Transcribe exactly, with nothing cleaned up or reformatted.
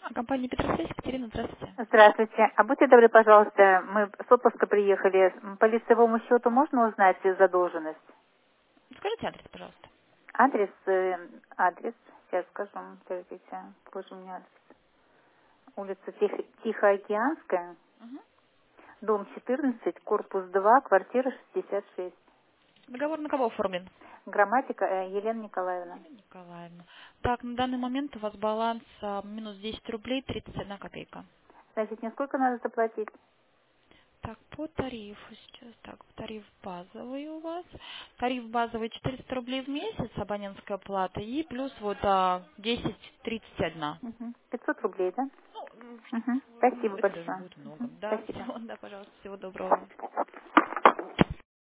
Компания Петросвязь, Екатерина, здравствуйте. Здравствуйте. А будьте добры, пожалуйста, мы с отпуска приехали. По лицевому счету можно узнать задолженность? Скажите адрес, пожалуйста. Адрес, э, адрес, сейчас скажу, подождите, позже у меня адрес. Улица Тихо- Тихоокеанская, Мгм. дом четырнадцать, корпус два, квартира шестьдесят шесть. Договор на кого оформлен? Грамматика э, Елена Николаевна. Елена Николаевна. Так, на данный момент у вас баланс а, минус десять рублей тридцать одна копейка. Значит, мне сколько надо заплатить? Так, по тарифу сейчас. Так, тариф базовый у вас. Тариф базовый четыреста рублей в месяц, абонентская плата, и плюс вот а, десять тридцать один. Угу. пятьсот рублей, да? Ну, м, Угу. Спасибо это даже большое. будет много. Угу. Да, Спасибо. всего, да, пожалуйста, всего доброго.